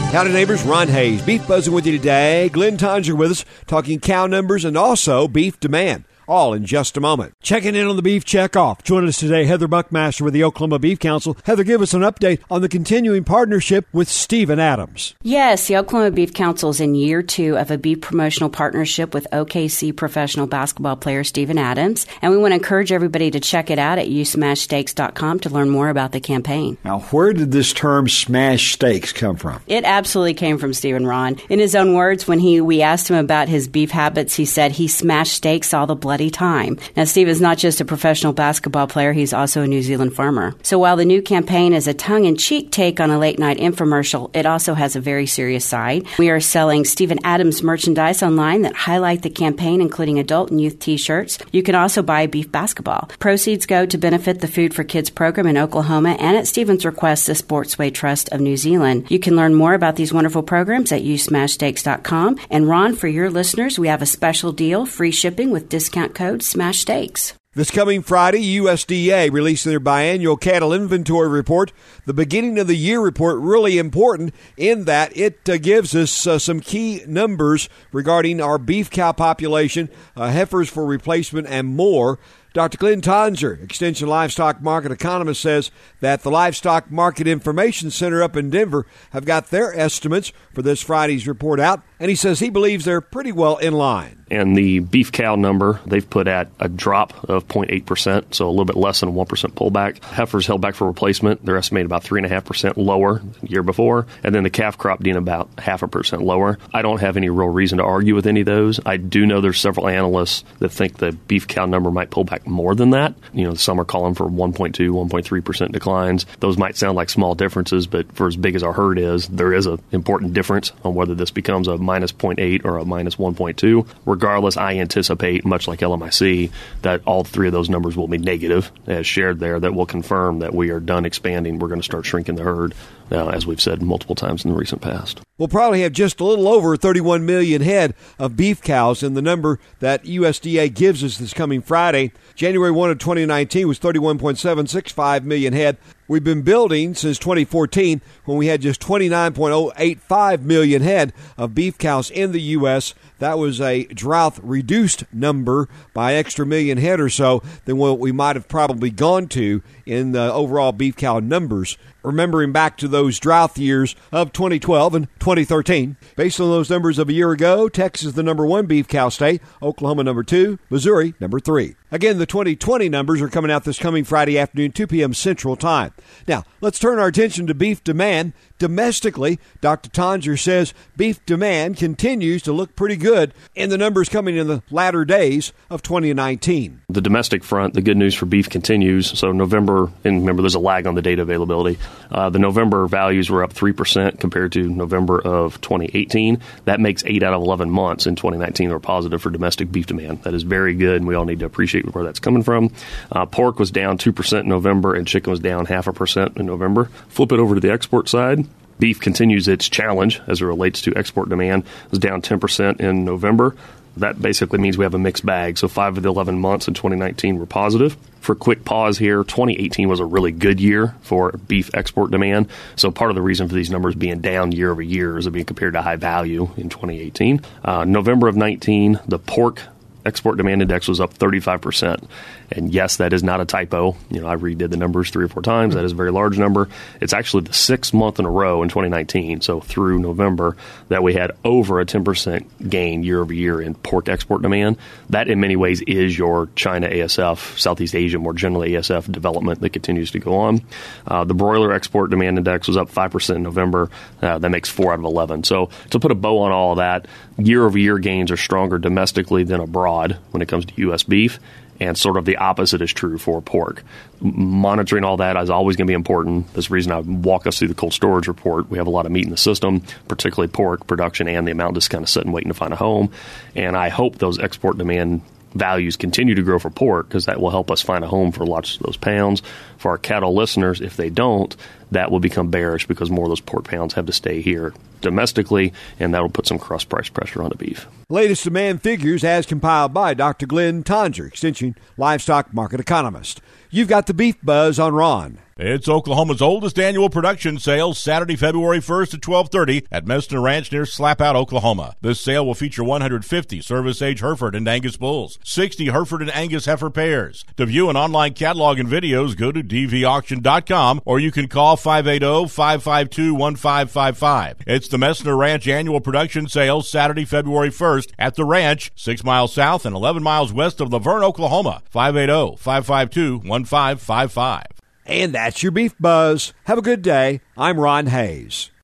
Howdy neighbors, Ron Hayes, Beef Buzzing with you today. Glenn Tonser with us, talking cow numbers and also beef demand. All in just a moment. Checking in on the Beef Checkoff. Joining us today, Heather Buckmaster with the Oklahoma Beef Council. Heather, give us an update on the continuing partnership with Steven Adams. Yes, the Oklahoma Beef Council is in year 2 of a beef promotional partnership with OKC professional basketball player Steven Adams. And we want to encourage everybody to check it out at yousmashsteaks.com to learn more about the campaign. Now, where did this term smash steaks come from? It absolutely came from Steven, Ron. In his own words, when we asked him about his beef habits, he said he smashed steaks all the bloody time. Now, Steve is not just a professional basketball player, he's also a New Zealand farmer. So while the new campaign is a tongue-in-cheek take on a late-night infomercial, it also has a very serious side. We are selling Steven Adams merchandise online that highlight the campaign, including adult and youth t-shirts. You can also buy beef basketball. Proceeds go to benefit the Food for Kids program in Oklahoma and at Steven's request, the Sportsway Trust of New Zealand. You can learn more about these wonderful programs at yousmashsteaks.com. And Ron, for your listeners, we have a special deal, free shipping with discount code SMASHSTEAKS. This coming Friday, USDA releasing their biannual cattle inventory report. The beginning of the year report really important in that it gives us some key numbers regarding our beef cow population, heifers for replacement, and more. Dr. Glenn Tonser, Extension Livestock Market Economist, says that the Livestock Market Information Center up in Denver have got their estimates for this Friday's report out, and he says he believes they're pretty well in line. And the beef cow number, they've put at a drop of 0.8%, so a little bit less than a 1% pullback. Heifers held back for replacement, they're estimated about 3.5% lower than the year before, and then the calf crop being about 0.5% lower. I don't have any real reason to argue with any of those. I do know there's several analysts that think the beef cow number might pull back more than that. You know, some are calling for 1.2, 1.3% declines. Those might sound like small differences, but for as big as our herd is, there is an important difference on whether this becomes a minus 0.8 or a minus 1.2. Regardless, I anticipate, much like LMIC, that all three of those numbers will be negative, as shared there, that will confirm that we are done expanding. We're going to start shrinking the herd, as we've said multiple times in the recent past. We'll probably have just a little over 31 million head of beef cows, and the number that USDA gives us this coming Friday, January 1 of 2019, was 31.765 million head. We've been building since 2014 when we had just 29.085 million head of beef cows in the U.S. That was a drought-reduced number by extra million head or so than what we might have probably gone to in the overall beef cow numbers. Remembering back to those drought years of 2012 and 2013. Based on those numbers of a year ago, Texas is the number 1 beef cow state, Oklahoma number 2, Missouri number 3. Again, the 2020 numbers are coming out this coming Friday afternoon, 2 p.m. Central Time. Now, let's turn our attention to beef demand. Domestically, Dr. Tonser says beef demand continues to look pretty good in the numbers coming in the latter days of 2019. The domestic front, the good news for beef continues. So November, and remember there's a lag on the data availability, the November values were up 3% compared to November of 2018. That makes 8 out of 11 months in 2019 were positive for domestic beef demand. That is very good, and we all need to appreciate where that's coming from. Pork was down 2% in November, and chicken was down 0.5% in November. Flip it over to the export side. Beef continues its challenge as it relates to export demand. It was down 10% in November. That basically means we have a mixed bag. So 5 of the 11 months in 2019 were positive. For a quick pause here, 2018 was a really good year for beef export demand. So part of the reason for these numbers being down year over year is being compared to high value in 2018. November of 19, the pork export demand index was up 35%. And yes, that is not a typo. You know, I redid the numbers 3 or 4 times. That is a very large number. It's actually the 6th month in a row in 2019, so through November, that we had over a 10% gain year over year in pork export demand. That in many ways is your China ASF, Southeast Asia, more generally ASF development that continues to go on. The broiler export demand index was up 5% in November. That makes 4 out of 11. So to put a bow on all of that, year over year gains are stronger domestically than abroad when it comes to U.S. beef. And sort of the opposite is true for pork. Monitoring all that is always going to be important. That's the reason I walk us through the cold storage report. We have a lot of meat in the system, particularly pork production, and the amount just kind of sitting waiting to find a home. And I hope those export demand values continue to grow for pork because that will help us find a home for lots of those pounds. For our cattle listeners, if they don't, that will become bearish because more of those pork pounds have to stay here domestically, and that will put some cross-price pressure on the beef. Latest demand figures as compiled by Dr. Glenn Tonser, Extension Livestock Market Economist. You've got the Beef Buzz on Ron. It's Oklahoma's oldest annual production sale, Saturday, February 1st at 12:30 at Messner Ranch near Slapout, Oklahoma. This sale will feature 150 service-age Hereford and Angus bulls, 60 Hereford and Angus heifer pairs. To view an online catalog and videos, go to dvauction.com, or you can call 580-552-1555. It's the Messner Ranch annual production sale, Saturday, February 1st at the ranch, 6 miles south and 11 miles west of Laverne, Oklahoma. 580-552-1555. And that's your Beef Buzz. Have a good day. I'm Ron Hayes.